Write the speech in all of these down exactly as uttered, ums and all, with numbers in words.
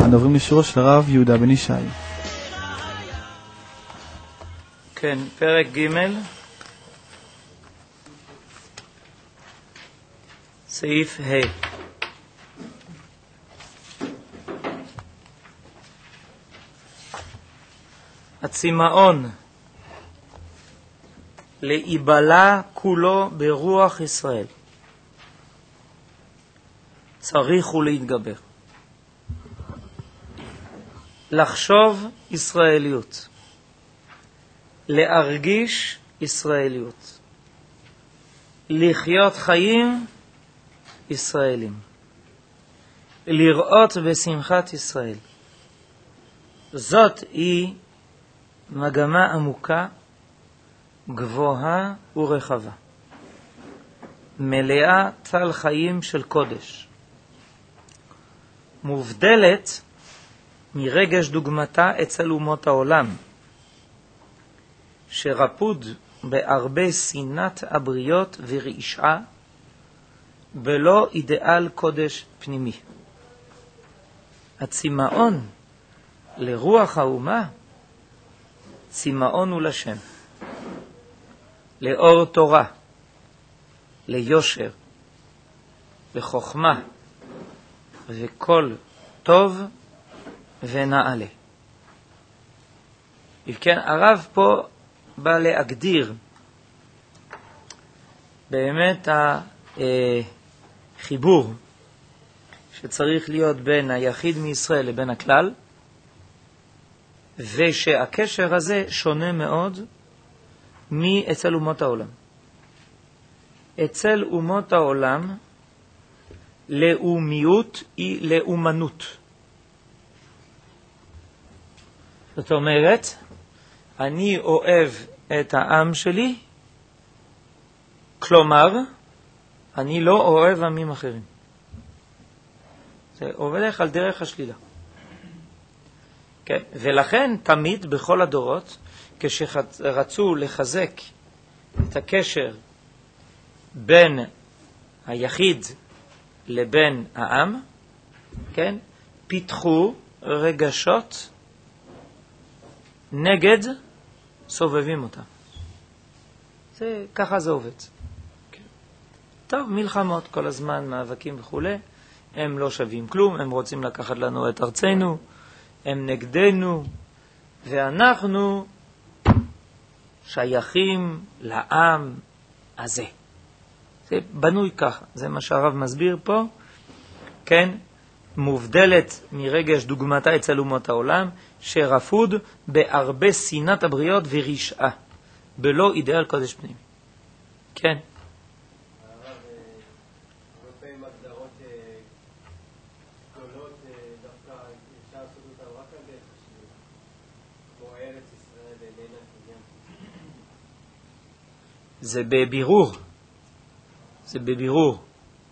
אנו עוברים לשירו של הרב יהודה בן ישי. כן, פרק ג' סעיף ה'. הצמאון להיבלע כולו ברוח ישראל צריך הוא להתגבר, לחשוב ישראליות, להרגיש ישראליות, לחיות חיים ישראלים, לראות בשמחת ישראל. זאת היא מגמה עמוקה, גבוהה ורחבה, מלאה צל חיים של קודש, מובדלת מרגש דוגמתה אצל אומות העולם, שרפוד בהרבה שנאת הבריות ורעישה, בלא אידאל קודש פנימי. הצמאון לרוח האומה, צמאון הוא לשם, לאור תורה, ליושר, לחוכמה וכל טוב ונעלה. וכן, הרב פה בא להגדיר באמת החיבור שצריך להיות בין היחיד מישראל לבין הכלל, ושהקשר הזה שונה מאוד מאצל אומות העולם. אצל אומות העולם לאומיות היא לאומנות. זאת אומרת, אני אוהב את העם שלי, כלומר, אני לא אוהב עמים אחרים. זה עובד על דרך השלילה. כן? ולכן תמיד בכל הדורות, כשרצו לחזק את הקשר בין היחיד לבין העם, כן? פיתחו רגשות נגד סובבים אותם. זה, ככה זה עובד. כן. טוב, מלחמות כל הזמן, מאבקים וכו'. הם לא שווים כלום, הם רוצים לקחת לנו את ארצנו, הם נגדנו, ואנחנו שייכים לעם הזה. זה בנוי ככה, זה מה שהרב מסביר פה, כן? מובדלת מרגש דוגמתה אצל אומות העולם, שרפוד בהרבה שנאת הבריות ורשעה, בלא אידאל קודש פנימי. כן? הרב, הרבה פעמים הגדרות גדולות, דווקא אפשר לעשות אותה רק על דרך השלילה, כמו ארץ ישראל איננה עניין. זה בבירור. זה בבירור.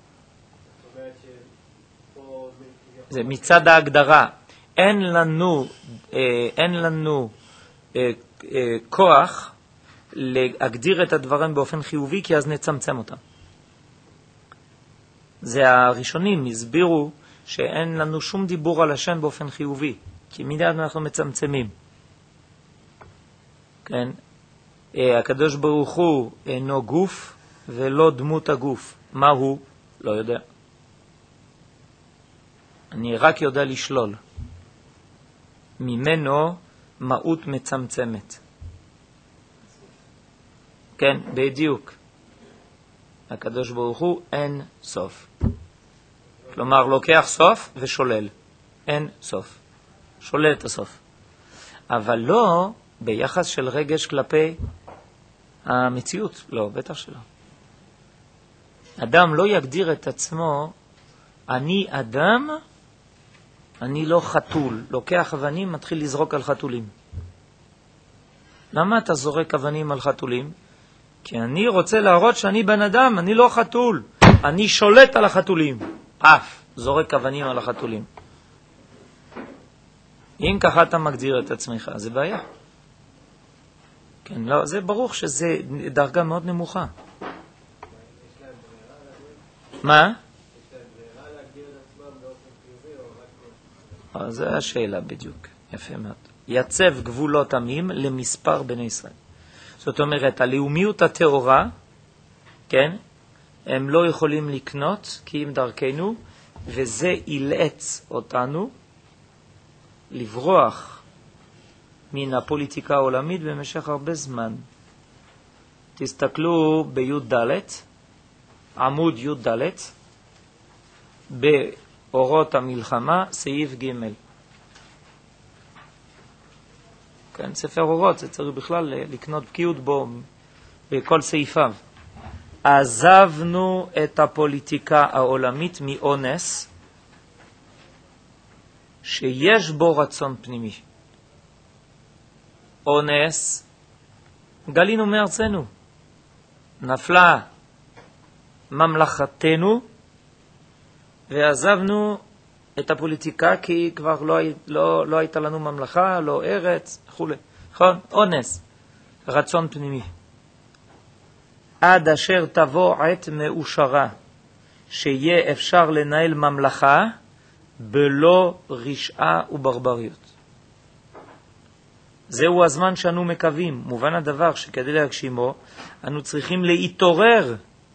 זה מצד ההגדרה. אין לנו, אה, אין לנו אה, אה, כוח להגדיר את הדברים באופן חיובי, כי אז נצמצם אותם. זה הראשונים הסבירו שאין לנו שום דיבור על השם באופן חיובי, כי מיד אנחנו מצמצמים. כן? אה, הקדוש ברוך הוא אינו גוף ולא דמות הגוף. מה הוא? לא יודע. אני רק יודע לשלול. ממנו מהות מצמצמת. כן, בדיוק. הקדוש ברוך הוא אין סוף. כלומר, לוקח סוף ושולל. אין סוף. שולל את הסוף. אבל לא ביחס של רגש כלפי המציאות. לא, בטח שלא. אדם לא יגדיר את עצמו, אני אדם, אני לא חתול. לוקח אבנים, מתחיל לזרוק על חתולים. למה אתה זורק אבנים על חתולים? כי אני רוצה להראות שאני בן אדם, אני לא חתול. אני שולט על החתולים. אף, זורק אבנים על החתולים. אם ככה אתה מגדיר את עצמך, זה בעיה. כן, לא, זה ברור שזה דרגה מאוד נמוכה. מה? אז זו השאלה בדיוק, יפה מאוד. יצב גבולות עמים למספר בני ישראל. זאת אומרת, הלאומיות התאורה, כן, הם לא יכולים לקנות כי אם דרכנו, וזה אילץ אותנו לברוח מן הפוליטיקה העולמית במשך הרבה זמן. תסתכלו בי' ד', עמוד י' ד', באורות המלחמה, סעיף ג'. כן, ספר אורות, זה צריך בכלל לקנות בקיאות בו בכל סעיפיו. עזבנו את הפוליטיקה העולמית מאונס שיש בו רצון פנימי. אונס, גלינו מארצנו, נפלה ממלכתנו ועזבנו את הפוליטיקה כי כבר לא, לא, לא הייתה לנו ממלכה, לא ארץ, וכו'. נכון? אונס, רצון פנימי. עד אשר תבוא עת מאושרה, שיהיה אפשר לנהל ממלכה בלא רשעה וברבריות. זהו הזמן שאנו מקווים. מובן הדבר שכדי להגשימו, אנו צריכים להתעורר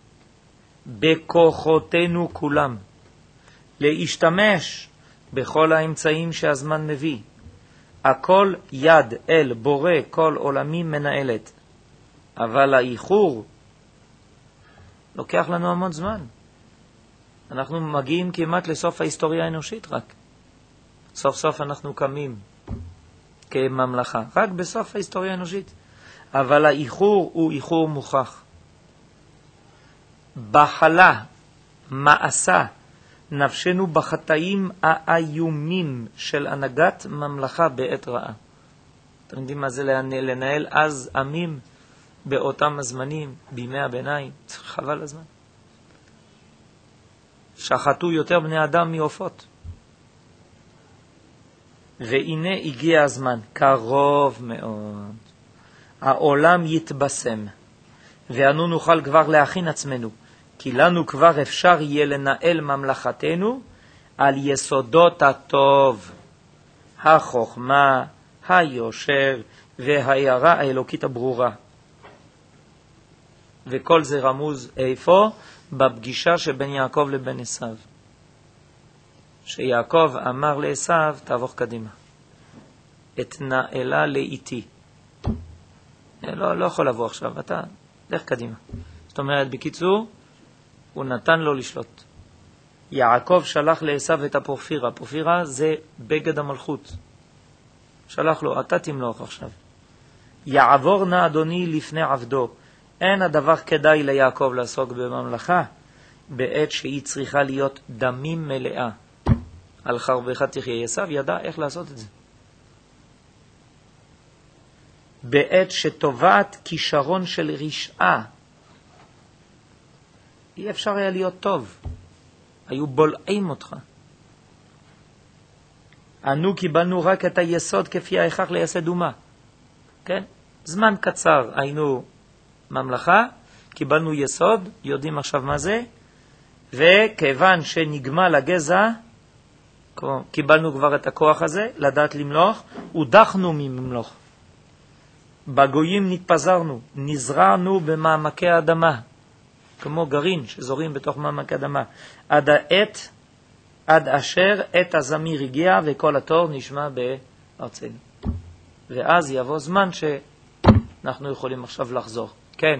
בכוחותינו כולם, להשתמש בכל האמצעים שהזמן מביא. הכל יד אל בורא כל עולמי מנהלת. אבל האיחור לוקח לנו המון זמן. אנחנו מגיעים כמעט לסוף ההיסטוריה האנושית רק. סוף סוף אנחנו קמים כממלכה. רק בסוף ההיסטוריה האנושית. אבל האיחור הוא איחור מוכח. בחלה, מעשה, נפשנו בחטאים האיומים של הנהגת ממלכה בעת רעה. אתם יודעים מה זה לנהל אז עמים באותם הזמנים, בימי הביניים? חבל הזמן. שחטו יותר בני אדם מעופות. והנה הגיע הזמן, קרוב מאוד. העולם יתבשם, ואנו נוכל כבר להכין עצמנו, כי לנו כבר אפשר יהיה לנהל ממלכתנו על יסודות הטוב, החוכמה, היושר וההערה האלוקית הברורה. וכל זה רמוז איפה? בפגישה שבין יעקב לבין עשיו. שיעקב אמר לעשיו, תעבור קדימה. אתנאלה לאיתי. לא, לא יכול לבוא עכשיו, אתה לך קדימה. זאת אומרת, בקיצור, הוא נתן לו לשלוט. יעקב שלח לעשיו את הפורפירה. הפורפירה זה בגד המלכות. שלח לו, אתה תמלוך עכשיו. יעבור נא אדוני לפני עבדו. אין הדבר כדאי ליעקב לעסוק בממלכה, בעת שהיא צריכה להיות דמים מלאה. על חרבך תחיה. עשיו ידע איך לעשות את זה. בעת שטובעת כישרון של רשעה. אי אפשר היה להיות טוב. היו בולעים אותך. אנו קיבלנו רק את היסוד כפי ההכרח לייסד אומה. כן? זמן קצר היינו ממלכה, קיבלנו יסוד, יודעים עכשיו מה זה, וכיוון שנגמל הגזע, קיבלנו כבר את הכוח הזה, לדעת למלוך, הודחנו מממלוך. בגויים נתפזרנו, נזרענו במעמקי האדמה, כמו גרעין שזורים בתוך מעמקי אדמה, עד העת, עד אשר עת הזמיר הגיע וכל התור נשמע בארצנו. ואז יבוא זמן שאנחנו יכולים עכשיו לחזור. כן.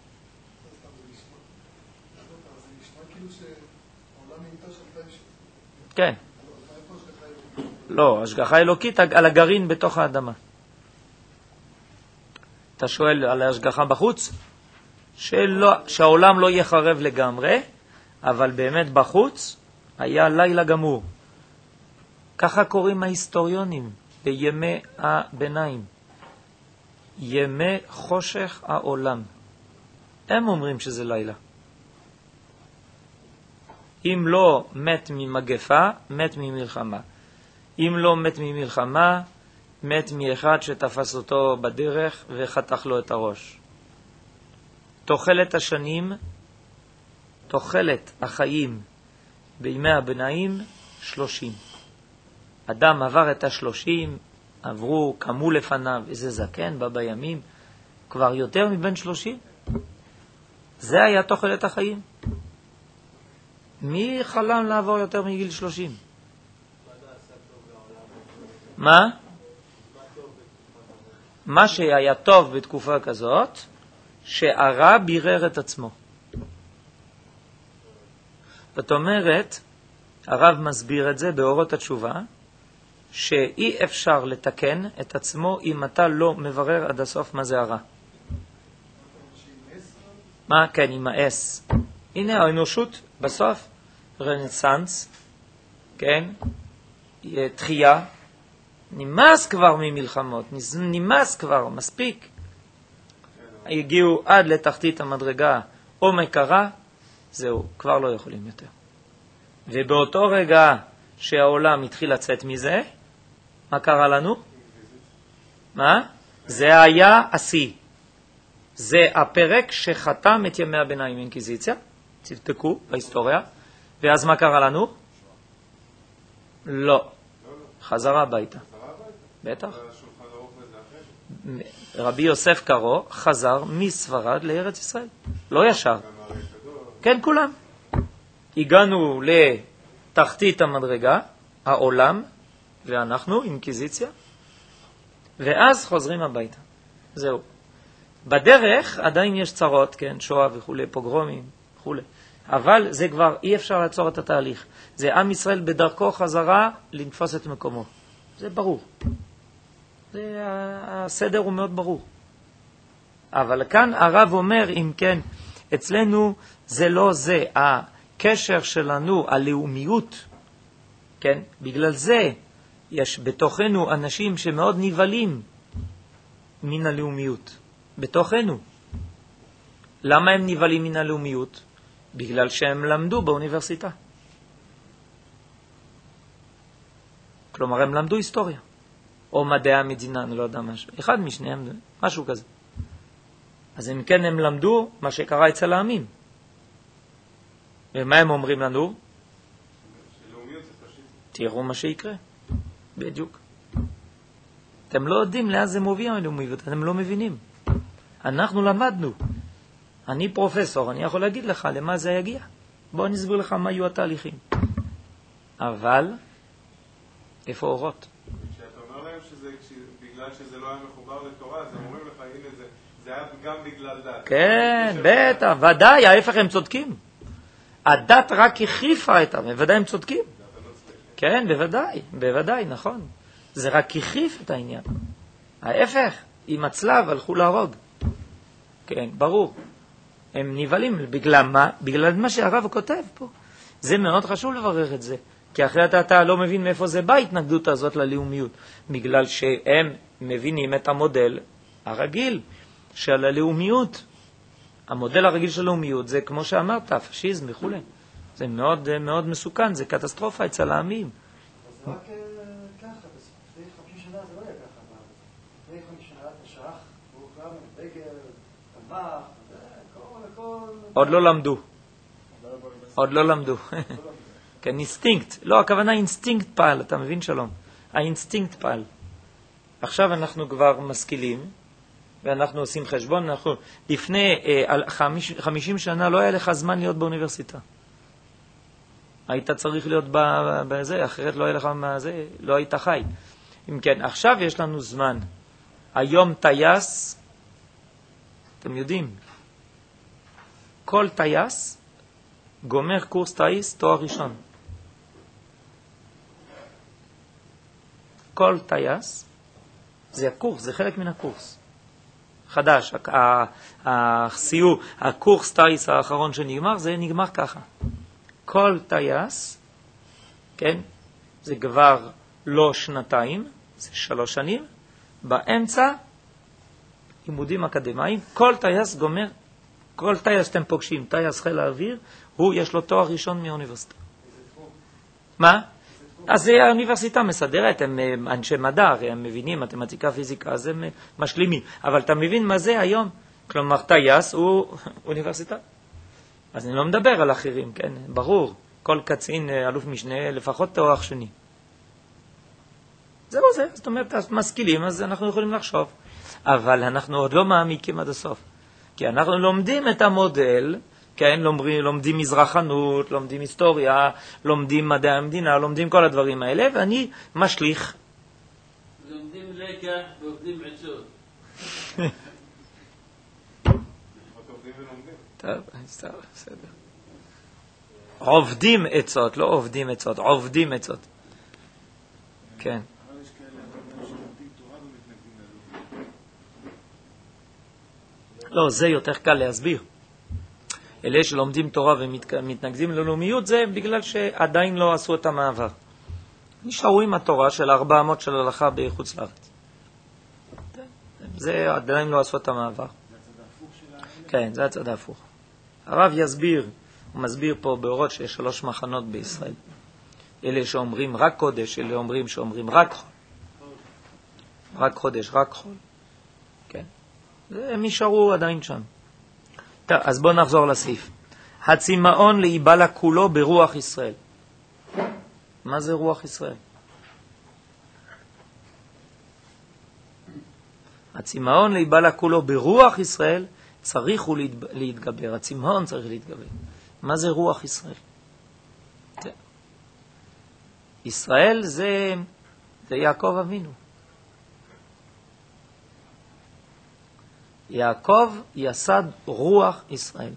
כן. לא, השגחה אלוקית על הגרעין בתוך האדמה. אתה שואל על ההשגחה בחוץ? שלא, שהעולם לא יחרב לגמרי, אבל באמת בחוץ היה לילה גמור. ככה קוראים ההיסטוריונים בימי הביניים. ימי חושך העולם. הם אומרים שזה לילה. אם לא מת ממגפה, מת ממלחמה. אם לא מת ממלחמה, מת מאחד שתפס אותו בדרך וחתך לו את הראש. תוחלת השנים, תוחלת החיים בימי הביניים, שלושים. אדם עבר את השלושים, עברו, קמו לפניו, איזה זקן בא בימים, כבר יותר מבין שלושים. זה היה תוחלת החיים. מי חלם לעבור יותר מגיל שלושים? מה? מה שהיה טוב בתקופה כזאת, שהרע בירר את עצמו. זאת אומרת, הרב מסביר את זה באורות התשובה, שאי אפשר לתקן את עצמו אם אתה לא מברר עד הסוף מה זה הרע. מה? כן, עם האס. הנה האנושות בסוף, רנסנס, כן, תחייה, נמאס כבר ממלחמות, נמאס כבר, מספיק. הגיעו עד לתחתית המדרגה עומק הרע, זהו, כבר לא יכולים יותר. ובאותו רגע שהעולם התחיל לצאת מזה, מה קרה לנו? מה? זה היה השיא. זה הפרק שחתם את ימי הביניים אינקוויזיציה, תבדקו בהיסטוריה, ואז מה קרה לנו? לא. חזרה הביתה. בטח. רבי יוסף קארו חזר מספרד לארץ ישראל. לא ישר. כן, כולם. הגענו לתחתית המדרגה, העולם, ואנחנו, אינקוויזיציה, ואז חוזרים הביתה. זהו. בדרך עדיין יש צרות, כן, שואה וכו', פוגרומים וכו'. אבל זה כבר, אי אפשר לעצור את התהליך. זה עם ישראל בדרכו חזרה לנפוס את מקומו. זה ברור. זה, הסדר הוא מאוד ברור. אבל כאן הרב אומר, אם כן, אצלנו זה לא זה, הקשר שלנו, הלאומיות, כן, בגלל זה יש בתוכנו אנשים שמאוד נבלים מן הלאומיות. בתוכנו. למה הם נבלים מן הלאומיות? בגלל שהם למדו באוניברסיטה. כלומר, הם למדו היסטוריה. או מדעי המדינה, אני לא יודע משהו. אחד משניהם, משהו כזה. אז אם כן, הם למדו מה שקרה אצל העמים. ומה הם אומרים לנו? שלאומיות זה פשיזם. תראו מה שיקרה. בדיוק. אתם לא יודעים לאן זה מוביל הלאומיות, אתם לא מבינים. אנחנו למדנו. אני פרופסור, אני יכול להגיד לך למה זה יגיע. בוא נסביר לך מה יהיו התהליכים. אבל, איפה אורות? כשאתה אומר להם שזה, בגלל שזה לא היה מחובר לתורה, אז הם אומרים לך, הנה זה, זה היה גם בגלל דת. כן, בטח, ודאי, ההפך הם צודקים. הדת רק החריפה את העם, בוודאי הם צודקים. כן, בוודאי, בוודאי, נכון. זה רק החריף את העניין. ההפך, עם הצלב הלכו להרוג. כן, ברור. הם נבלים, בגלל מה? בגלל מה שהרב כותב פה. זה מאוד חשוב לברר את זה. כי אחרת אתה לא מבין מאיפה זה בא ההתנגדות הזאת ללאומיות. בגלל שהם מבינים את המודל הרגיל של הלאומיות. המודל הרגיל של הלאומיות זה כמו שאמרת, הפשיזם וכו'. זה מאוד, מאוד מסוכן, זה קטסטרופה אצל העמים. אז רק ככה, לפני חמישים שנה זה לא היה ככה בארץ. לפני חמישים שנה תש"ח, הוא כבר בגר, תמך, הכל, הכל... עוד לא למדו. עוד לא למדו. כן, אינסטינקט. לא, הכוונה אינסטינקט פעל, אתה מבין שלום? האינסטינקט פעל. עכשיו אנחנו כבר משכילים, ואנחנו עושים חשבון, אנחנו לפני חמישים שנה לא היה לך זמן להיות באוניברסיטה. היית צריך להיות בזה, אחרת לא היה לך מה זה, לא היית חי. אם כן, עכשיו יש לנו זמן. היום טייס, אתם יודעים, כל טייס גומר קורס טייס תואר ראשון. כל טייס, זה הקורס, זה חלק מן הקורס. חדש, הסיור, הקורס טייס האחרון שנגמר, זה נגמר ככה. כל טייס, כן, זה כבר לא שנתיים, זה שלוש שנים, באמצע, לימודים אקדמיים, כל טייס גומר, כל טייס שאתם פוגשים, טייס חיל האוויר, הוא יש לו תואר ראשון מהאוניברסיטה. מה? אז זה האוניברסיטה מסדרת, הם אנשי מדע, הרי הם מבינים מתמטיקה, פיזיקה, אז הם משלימים. אבל אתה מבין מה זה היום? כלומר, טייס הוא אוניברסיטה. אז אני לא מדבר על אחרים, כן? ברור. כל קצין, אלוף משנה, לפחות תואר שני. זהו זה, זאת אומרת, משכילים, אז אנחנו יכולים לחשוב. אבל אנחנו עוד לא מעמיקים עד הסוף. כי אנחנו לומדים את המודל, כן, לומדים, לומדים מזרחנות, לומדים היסטוריה, לומדים מדעי המדינה, לומדים כל הדברים האלה, ואני משליך. לומדים לקח ועובדים עצות. טוב, בסדר. עובדים עצות, לא עובדים עצות, עובדים עצות. כן. לא, זה יותר קל להסביר. אלה שלומדים תורה ומתנגדים ללאומיות, זה בגלל שעדיין לא עשו את המעבר. נשארו עם התורה של ארבע מאות של הלכה בחוץ לארץ. זה עדיין לא עשו את המעבר. כן, זה הצד ההפוך. הרב יסביר, הוא מסביר פה באורות שיש שלוש מחנות בישראל. אלה שאומרים רק קודש, אלה אומרים שאומרים רק חול. רק קודש, רק חול. כן. הם נשארו עדיין שם. טוב, אז בואו נחזור לסעיף. הצמאון להיבלה כולו ברוח ישראל. מה זה רוח ישראל? הצמאון להיבלה כולו ברוח ישראל צריך הוא להתגבר. הצמאון צריך להתגבר. מה זה רוח ישראל? ישראל זה, זה יעקב אבינו. יעקב יסד רוח ישראל.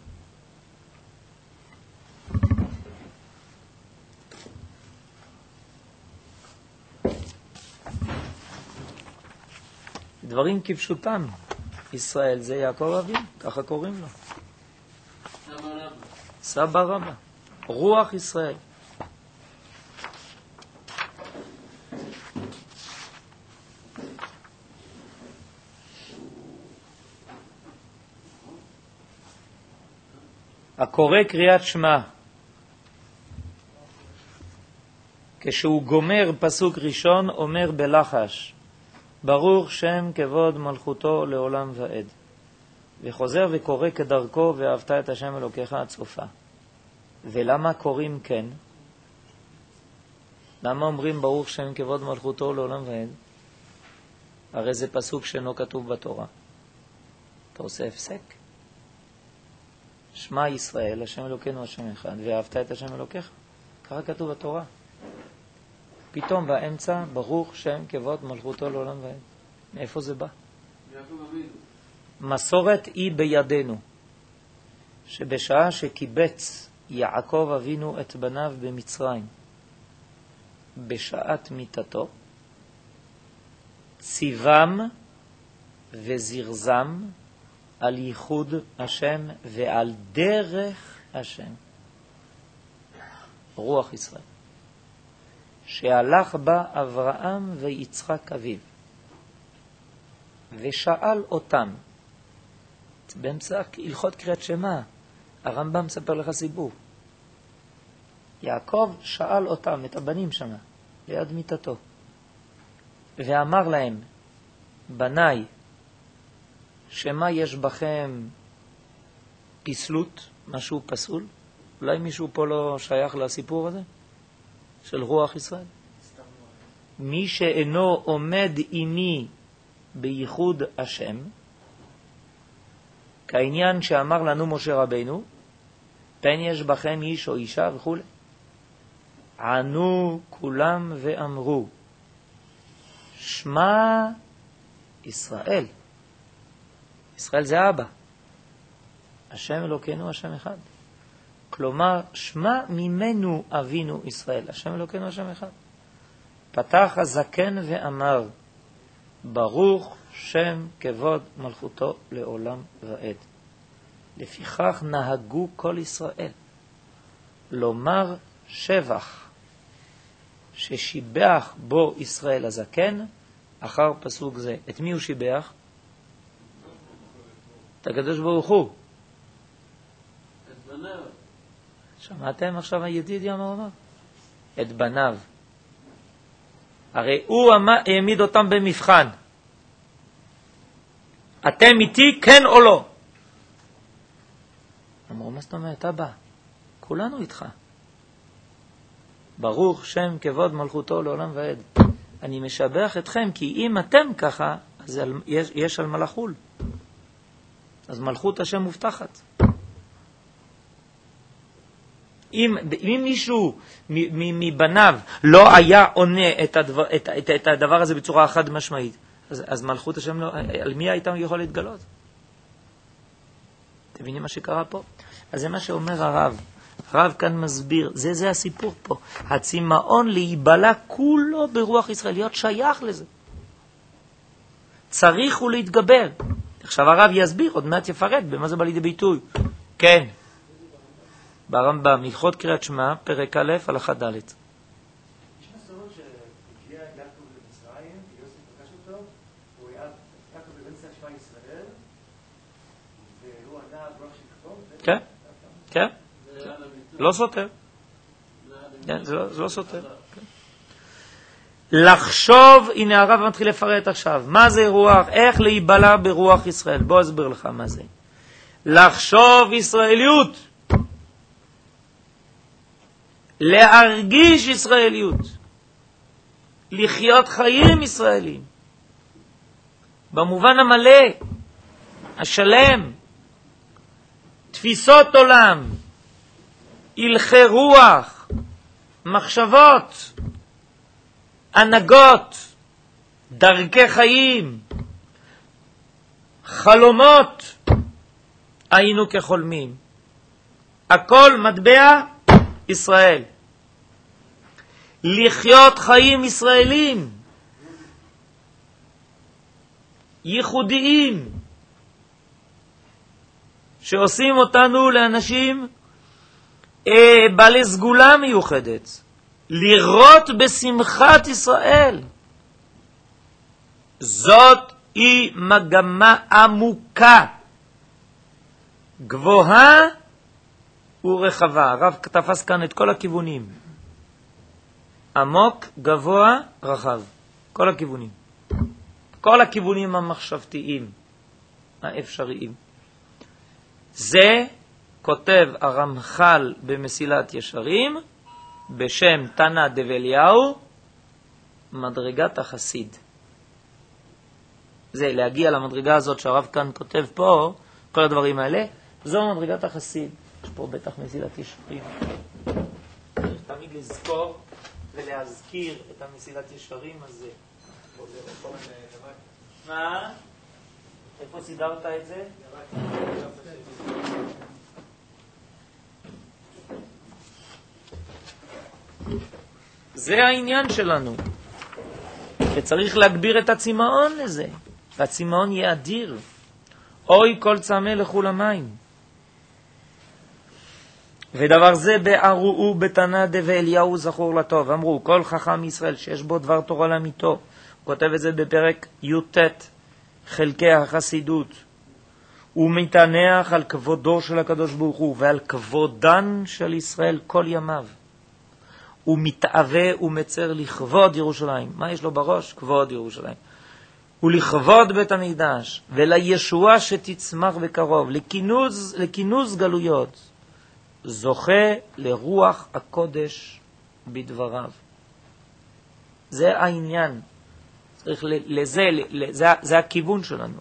דברים כפשוטם. ישראל זה יעקב אבינו, ככה קוראים לו. סבא רבא. סבא רבא. רוח ישראל. הקורא קריאת שמע, כשהוא גומר פסוק ראשון, אומר בלחש, ברוך שם כבוד מלכותו לעולם ועד. וחוזר וקורא כדרכו, ואהבת את השם אלוקיך עד סופה. ולמה קוראים כן? למה אומרים ברוך שם כבוד מלכותו לעולם ועד? הרי זה פסוק שאינו כתוב בתורה. אתה עושה הפסק? שמע ישראל, השם אלוקינו השם אחד, ואהבת את השם אלוקיך. ככה כתוב בתורה. פתאום באמצע, ברוך שם כבוד מלכותו לעולם ועד. מאיפה זה בא? מסורת היא בידינו, שבשעה שקיבץ יעקב אבינו את בניו במצרים, בשעת מיתתו, ציוום וזרזם על ייחוד השם ועל דרך השם. רוח ישראל. שהלך בה אברהם ויצחק אביו, ושאל אותם, באמצע הלכות קריאת שמע, הרמב"ם מספר לך סיפור. יעקב שאל אותם, את הבנים שמה, ליד מיטתו, ואמר להם, בניי, שמה יש בכם פסלות, משהו פסול? אולי מישהו פה לא שייך לסיפור הזה? של רוח ישראל? מי שאינו עומד עימי בייחוד השם, כעניין שאמר לנו משה רבינו, פן יש בכם איש או אישה וכו'. ענו כולם ואמרו, שמע ישראל. ישראל זה אבא. השם אלוקינו השם אחד. כלומר, שמע ממנו אבינו ישראל. השם אלוקינו השם אחד. פתח הזקן ואמר, ברוך שם כבוד מלכותו לעולם ועד. לפיכך נהגו כל ישראל לומר שבח ששיבח בו ישראל הזקן אחר פסוק זה. את מי הוא שיבח? את הקדוש ברוך הוא. את בניו. שמעתם עכשיו הידידיה מה הוא אמר? את בניו. הרי הוא העמיד אותם במבחן. אתם איתי כן או לא? אמרו, מה זאת אומרת, אבא? כולנו איתך. ברוך שם כבוד מלכותו לעולם ועד. אני משבח אתכם, כי אם אתם ככה, אז יש, יש על מה לחול. אז מלכות השם מובטחת. אם, אם מישהו מבניו לא היה עונה את הדבר, את, את, את הדבר הזה בצורה חד משמעית, אז, אז מלכות השם לא, על מי הייתה יכול להתגלות? אתם מבינים מה שקרה פה? אז זה מה שאומר הרב. הרב כאן מסביר, זה זה הסיפור פה. הצמאון להיבלה כולו ברוח ישראל, להיות שייך לזה. צריך הוא להתגבר. עכשיו הרב יסביר, עוד מעט יפרט במה זה בא לידי ביטוי. כן. ברמב"ם, הלכות קריאת שמע, פרק א', הלכה ד'. יש מסורות שהגיע יעקב למצרים, ויוסף פגש אותו, הוא היה יעקב באמצע שמע ישראל, והוא ענה ברוח של כבוד. כן, כן. לא סותר. זה לא סותר. לחשוב, הנה הרב מתחיל לפרט עכשיו, מה זה רוח, איך להיבלע ברוח ישראל. בוא אסביר לך מה זה. לחשוב ישראליות. להרגיש ישראליות, לחיות חיים ישראלים, במובן המלא, השלם, תפיסות עולם, הלכי רוח, מחשבות, הנהגות, דרכי חיים, חלומות, היינו כחולמים. הכל מטבע ישראל. לחיות חיים ישראלים ייחודיים שעושים אותנו לאנשים אה, בעלי סגולה מיוחדת, לראות בשמחת ישראל. זאת היא מגמה עמוקה, גבוהה ורחבה. הרב תפס כאן את כל הכיוונים. עמוק, גבוה, רחב. כל הכיוונים. כל הכיוונים המחשבתיים, האפשריים. זה כותב הרמח"ל במסילת ישרים, בשם תנא דבליהו, מדרגת החסיד. זה להגיע למדרגה הזאת שהרב כאן כותב פה, כל הדברים האלה, זו מדרגת החסיד. יש פה בטח מסילת ישרים. צריך תמיד לזכור ולהזכיר את המסילת ישרים הזה. מה? איפה סידרת את זה? זה העניין שלנו. וצריך להגביר את הצמאון לזה. והצמאון יהיה אדיר. אוי כל צמא לכו למים. ודבר זה בערועו בתנא דבליהו זכור לטוב. אמרו, כל חכם ישראל שיש בו דבר תורה לאמיתו. הוא כותב את זה בפרק י"ט, חלקי החסידות. הוא מתענח על כבודו של הקדוש ברוך הוא ועל כבודן של ישראל כל ימיו. הוא מתאווה ומצר לכבוד ירושלים. מה יש לו בראש? כבוד ירושלים. ולכבוד בית המקדש ולישועה שתצמח בקרוב, לכינוז, לכינוז גלויות. זוכה לרוח הקודש בדבריו. זה העניין. צריך לזה, לזה, זה הכיוון שלנו.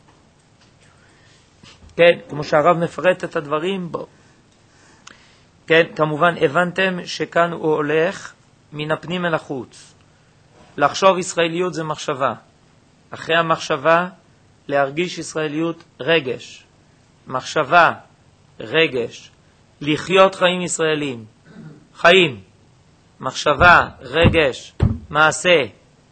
כן, כמו שהרב מפרט את הדברים בו. כן, כמובן הבנתם שכאן הוא הולך מן הפנים אל החוץ. לחשוב ישראליות זה מחשבה. אחרי המחשבה, להרגיש ישראליות רגש. מחשבה, רגש. לחיות חיים ישראלים. חיים. מחשבה, רגש, מעשה.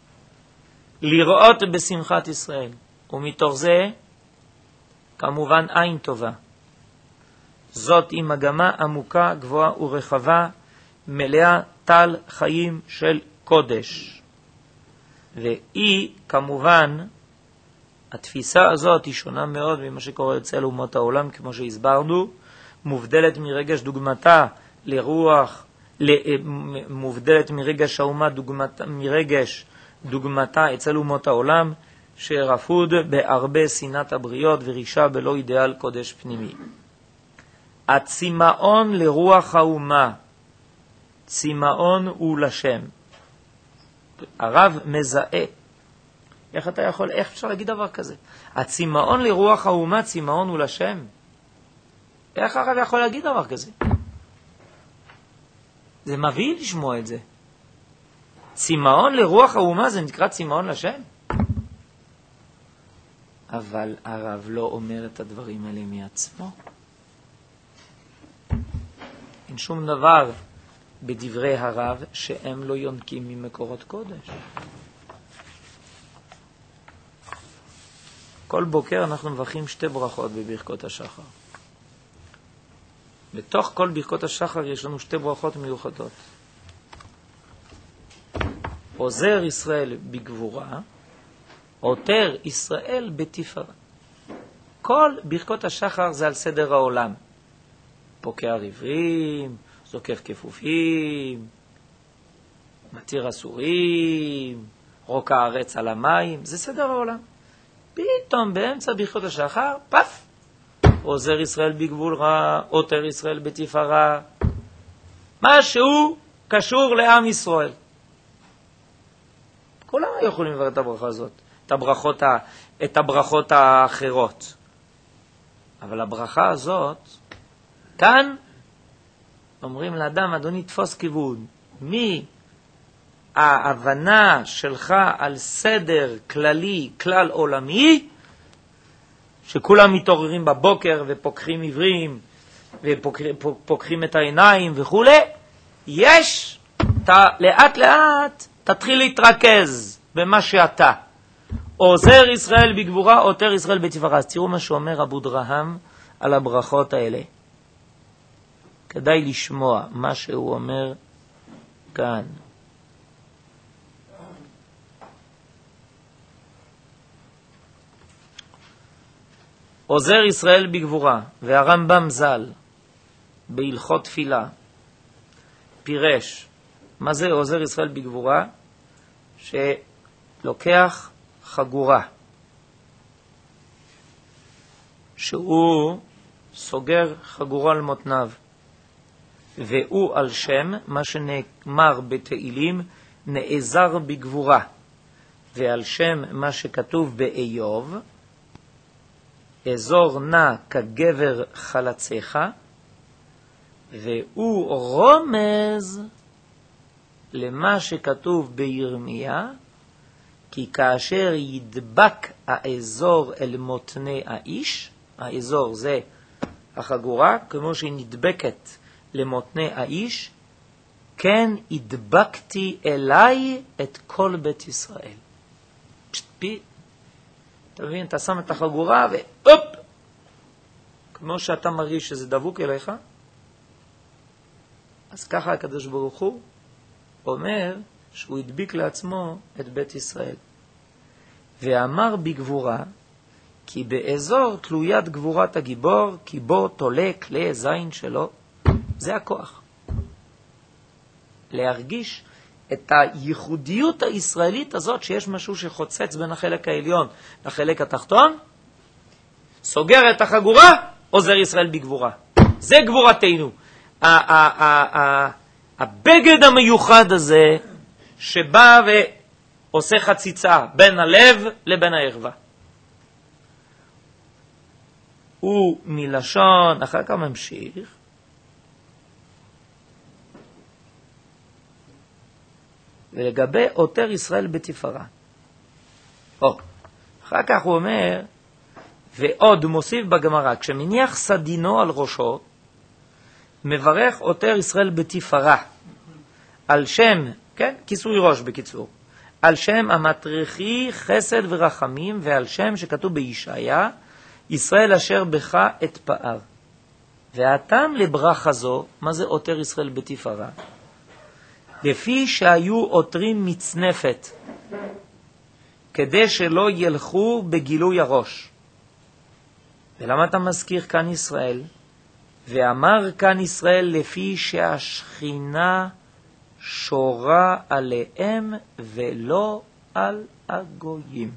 לראות בשמחת ישראל. ומתוך זה, כמובן עין טובה. זאת היא מגמה עמוקה, גבוהה ורחבה, מלאה טל חיים של קודש. והיא, כמובן, התפיסה הזאת היא שונה מאוד ממה שקורה אצל אומות העולם, כמו שהסברנו, מובדלת מרגש דוגמתה לרוח, מובדלת מרגש האומה דוגמתה, מרגש דוגמתה אצל אומות העולם, שרפוד בהרבה שנאת הבריות ורישה בלא אידיאל קודש פנימי. הצמאון לרוח האומה, צמאון הוא לשם. הרב מזהה. איך אתה יכול, איך אפשר להגיד דבר כזה? הצימאון לרוח האומה, צימאון הוא לשם. איך הרב יכול להגיד דבר כזה? זה מביא לשמוע את זה. צימאון לרוח האומה זה נקרא צימאון לשם? אבל הרב לא אומר את הדברים האלה מעצמו. אין שום דבר בדברי הרב שהם לא יונקים ממקורות קודש. כל בוקר אנחנו מברכים שתי ברכות בברכות השחר. בתוך כל ברכות השחר יש לנו שתי ברכות מיוחדות. עוזר ישראל בגבורה, עוטר ישראל בתפארה. כל ברכות השחר זה על סדר העולם. פוקע עברים, זוקף כפופים, מתיר אסורים, רוקע הארץ על המים, זה סדר העולם. פתאום באמצע ברכות השחר, פף, עוזר ישראל בגבורה, עוטר ישראל בתפארה. משהו קשור לעם ישראל. כולם יכולים לברר את הברכה הזאת, את הברכות, ה, את הברכות האחרות. אבל הברכה הזאת, כאן אומרים לאדם, אדוני תפוס כיוון, מי ההבנה שלך על סדר כללי, כלל עולמי, שכולם מתעוררים בבוקר ופוקחים עברים ופוקחים את העיניים וכו', יש, ת, לאט לאט תתחיל להתרכז במה שאתה. עוזר ישראל בגבורה, עוטר ישראל בתפארה. אז תראו מה שאומר אבו דרהם על הברכות האלה. כדאי לשמוע מה שהוא אומר כאן. עוזר ישראל בגבורה, והרמב"ם ז"ל בהלכות תפילה פירש מה זה עוזר ישראל בגבורה? שלוקח חגורה שהוא סוגר חגורה על מותניו, והוא על שם מה שנאמר בתהילים נעזר בגבורה, ועל שם מה שכתוב באיוב אזור נע כגבר חלציך, והוא רומז למה שכתוב בירמיה, כי כאשר ידבק האזור אל מותני האיש, האזור זה החגורה, כמו שהיא נדבקת למותני האיש, כן הדבקתי אליי את כל בית ישראל. פשט פי, אתה מבין, אתה שם את החגורה ואופ, כמו שאתה מרגיש שזה דבוק אליך, אז ככה הקדוש ברוך הוא אומר שהוא הדביק לעצמו את בית ישראל. ואמר בגבורה, כי באזור תלוית גבורת הגיבור, כי בו תולה כלי זין שלו, זה הכוח. להרגיש את הייחודיות הישראלית הזאת, שיש משהו שחוצץ בין החלק העליון לחלק התחתון, סוגר את החגורה, עוזר ישראל בגבורה. זה גבורתנו. הבגד המיוחד הזה שבא ועושה חציצה בין הלב לבין הערווה. הוא מלשון, אחר כך ממשיך, ולגבי עוטר ישראל בתפארה. או, אחר כך הוא אומר, ועוד מוסיף בגמרא, כשמניח סדינו על ראשו, מברך עוטר ישראל בתפארה, על שם, כן, כיסוי ראש בקיצור, על שם המטריחי חסד ורחמים, ועל שם שכתוב בישעיה, ישראל אשר בך את פאר. והטעם לברכה זו, מה זה עוטר ישראל בתפארה? לפי שהיו עוטרים מצנפת, כדי שלא ילכו בגילוי הראש. ולמה אתה מזכיר כאן ישראל? ואמר כאן ישראל לפי שהשכינה שורה עליהם ולא על הגויים.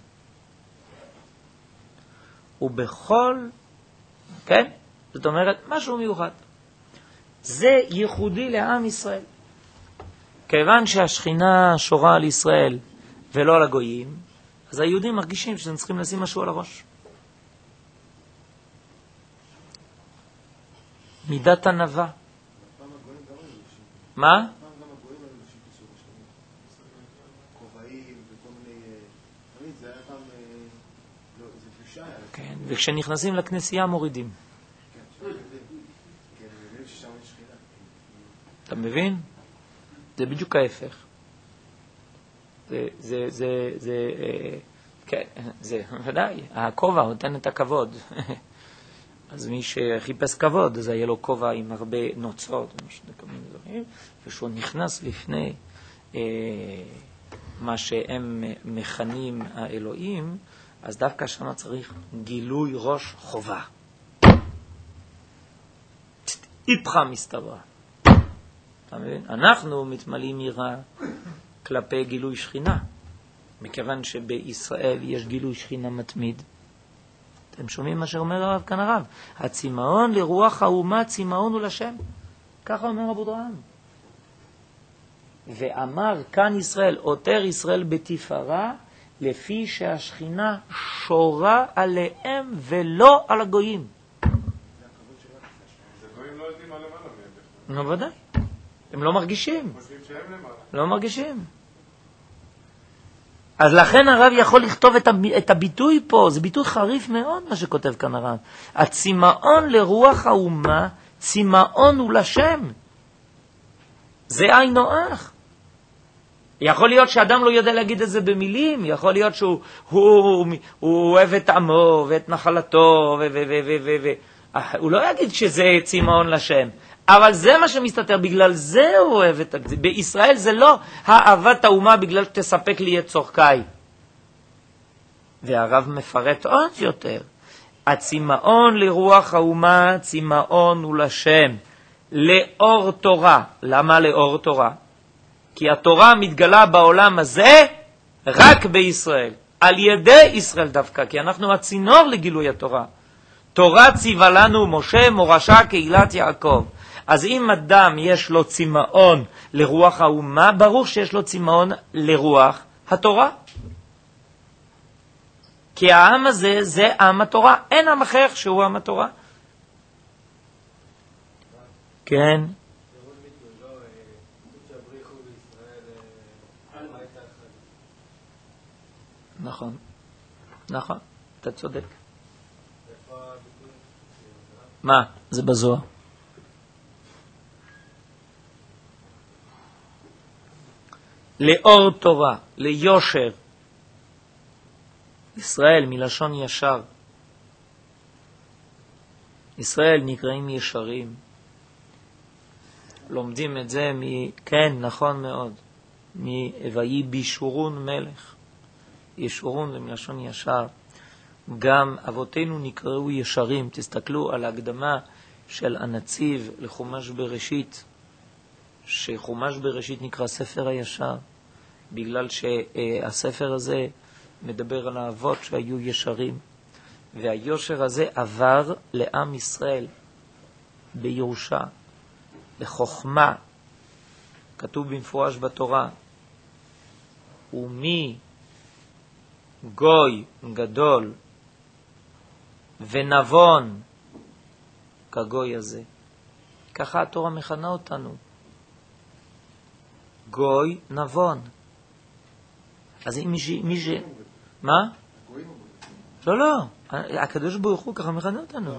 ובכל, כן? זאת אומרת, משהו מיוחד. זה ייחודי לעם ישראל. כיוון שהשכינה שורה על ישראל ולא על הגויים, אז היהודים מרגישים שהם צריכים לשים משהו על הראש. מידת ענווה. מה? כן, וכשנכנסים לכנסייה מורידים. אתה מבין? זה בדיוק ההפך. זה, זה, זה, זה, כן, זה, ודאי, הכובע נותן את הכבוד. אז מי שחיפש כבוד, אז היה לו כובע עם הרבה נוצות, ושהוא נכנס לפני אה, מה שהם מכנים האלוהים, אז דווקא שם צריך גילוי ראש חובה. איפך מסתבר. אתה מבין? אנחנו מתמלאים יראה כלפי גילוי שכינה, מכיוון שבישראל יש גילוי שכינה מתמיד. אתם שומעים מה שאומר הרב כאן הרב? הצמאון לרוח האומה, צמאון הוא לשם. ככה אומר אבו דרהם. ואמר כאן ישראל, עותר ישראל בתפארה, לפי שהשכינה שורה עליהם ולא על הגויים. אז הגויים לא יודעים מה למעלה מהם בכלל. נו ודאי. הם לא מרגישים. חושבים שהם למעלה. לא מרגישים. אז לכן הרב יכול לכתוב את, הב... את הביטוי פה, זה ביטוי חריף מאוד מה שכותב כאן הרב. הצמאון לרוח האומה, צמאון הוא לשם. זה עין נוח. יכול להיות שאדם לא יודע להגיד את זה במילים, יכול להיות שהוא הוא, הוא אוהב את עמו ואת נחלתו, ו, ו, ו, ו, ו, ו. הוא לא יגיד שזה צמאון לשם. אבל זה מה שמסתתר, בגלל זה הוא אוהב את זה. בישראל זה לא האהבת האומה בגלל שתספק לי את צורכי. והרב מפרט עוד יותר. הצמאון לרוח האומה, צמאון הוא לשם. לאור תורה. למה לאור תורה? כי התורה מתגלה בעולם הזה רק בישראל. על ידי ישראל דווקא, כי אנחנו הצינור לגילוי התורה. תורה ציווה לנו משה מורשה קהילת יעקב. אז אם אדם יש לו צמאון לרוח האומה, ברור שיש לו צמאון לרוח התורה. כי העם הזה זה עם התורה, אין עם אחר שהוא עם התורה. כן. נכון, נכון, אתה צודק. מה? זה בזוהר. לאור תורה, ליושר. ישראל מלשון ישר. ישראל נקראים ישרים. לומדים את זה מ... כן, נכון מאוד. מ"ויהי בישורון מלך". ישורון זה מלשון ישר. גם אבותינו נקראו ישרים. תסתכלו על ההקדמה של הנציב לחומש בראשית, שחומש בראשית נקרא ספר הישר, בגלל שהספר הזה מדבר על האבות שהיו ישרים, והיושר הזה עבר לעם ישראל בירושה, לחוכמה. כתוב במפורש בתורה, ומי גוי גדול ונבון כגוי הזה. ככה התורה מכנה אותנו. גוי נבון. אז מי ש... מי ש... מה? לא, לא. הקדוש ברוך הוא ככה מכנה אותנו.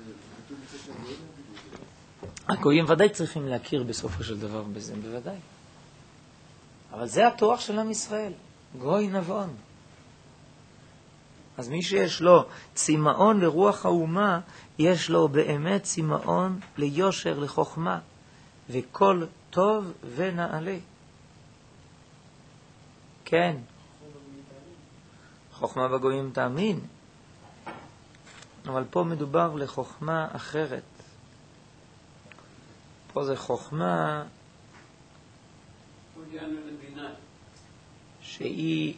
הגויים ודאי צריכים להכיר בסופו של דבר בזה, בוודאי. אבל זה התואר של עם ישראל. גוי נבון. אז מי שיש לו צמאון לרוח האומה, יש לו באמת צמאון ליושר, לחוכמה, וכל טוב ונעלה. כן. חוכמה בגויים תאמין. אבל פה מדובר לחוכמה אחרת. פה זה חוכמה שהיא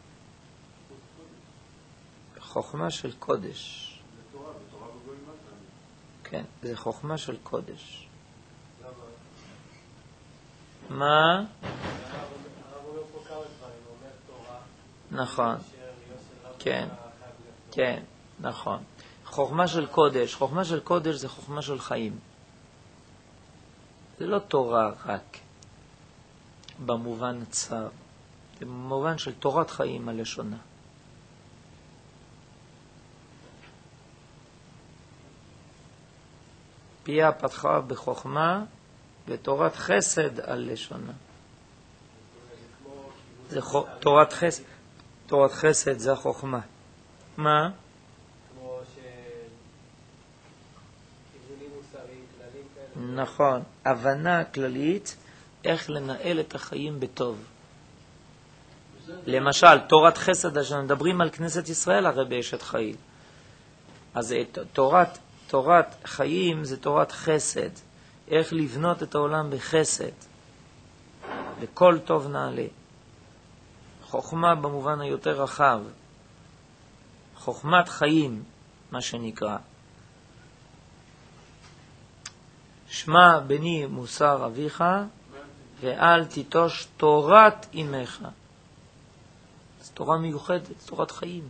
חוכמה של קודש. זה תורה, בתורה בגויים מה תאמין? כן, זה חוכמה של קודש. מה? נכון. כן, כן, נכון. חוכמה של קודש, חוכמה של קודש זה חוכמה של חיים. זה לא תורה רק במובן הצר, זה במובן של תורת חיים הלשונה. פיה פתחה בחוכמה ותורת חסד על לשונה. זה תורת חסד, תורת חסד זה החוכמה. מה? כמו ש... כיוונים מוסריים, כללים כאלה. נכון, הבנה כללית איך לנהל את החיים בטוב. למשל, תורת חסד, כשמדברים על כנסת ישראל, הרי באשת חיל. אז תורת, תורת חיים זה תורת חסד. איך לבנות את העולם בחסד. לכל טוב נעלה. חוכמה במובן היותר רחב. חוכמת חיים, מה שנקרא. שמע בני מוסר אביך, ואל תיטוש תורת אמך. זו תורה מיוחדת, תורת חיים.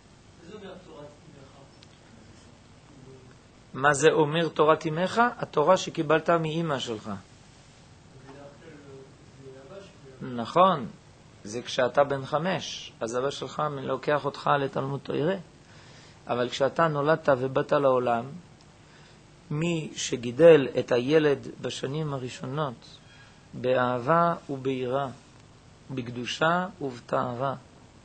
מה זה אומר תורת אמך? התורה שקיבלת מאמא שלך. נכון, זה כשאתה בן חמש, אז אבא שלך לוקח אותך לתלמוד תורה. אבל כשאתה נולדת ובאת לעולם, מי שגידל את הילד בשנים הראשונות באהבה וביראה, בקדושה ובטהרה,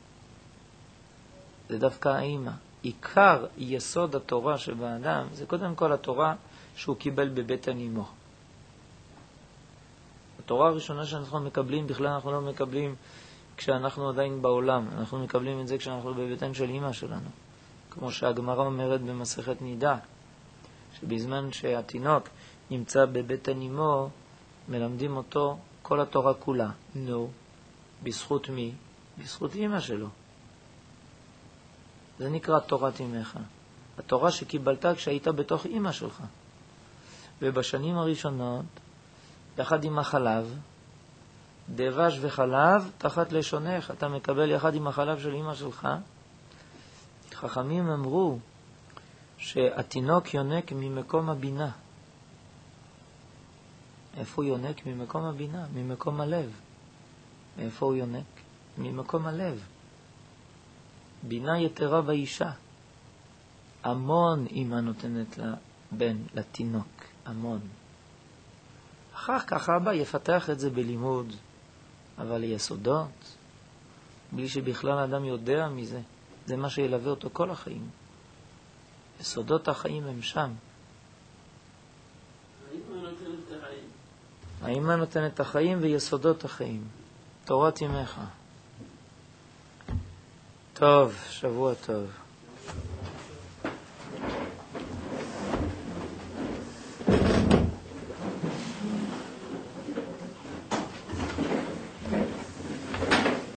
זה דווקא האמא. עיקר יסוד התורה שבאדם זה קודם כל התורה שהוא קיבל בבטן אמו. התורה הראשונה שאנחנו מקבלים, בכלל אנחנו לא מקבלים כשאנחנו עדיין בעולם, אנחנו מקבלים את זה כשאנחנו בבטן של אמא שלנו. כמו שהגמרא אומרת במסכת נידה, שבזמן שהתינוק נמצא בבטן אמו, מלמדים אותו כל התורה כולה. נו, בזכות מי? בזכות אמא שלו. זה נקרא תורת אמך. התורה שקיבלת כשהיית בתוך אמא שלך. ובשנים הראשונות, יחד עם החלב, דבש וחלב תחת לשונך, אתה מקבל יחד עם החלב של אמא שלך. חכמים אמרו שהתינוק יונק ממקום הבינה. איפה הוא יונק? ממקום הבינה, ממקום הלב. איפה הוא יונק? ממקום הלב. בינה יתרה באישה. המון אמא נותנת לבן, לתינוק, המון. אחר כך אבא יפתח את זה בלימוד, אבל ליסודות, בלי שבכלל האדם יודע מזה. זה מה שילווה אותו כל החיים. יסודות החיים הם שם. האמא נותנת את החיים. האמא נותנת את החיים ויסודות החיים. תורת אמך. טוב, שבוע טוב.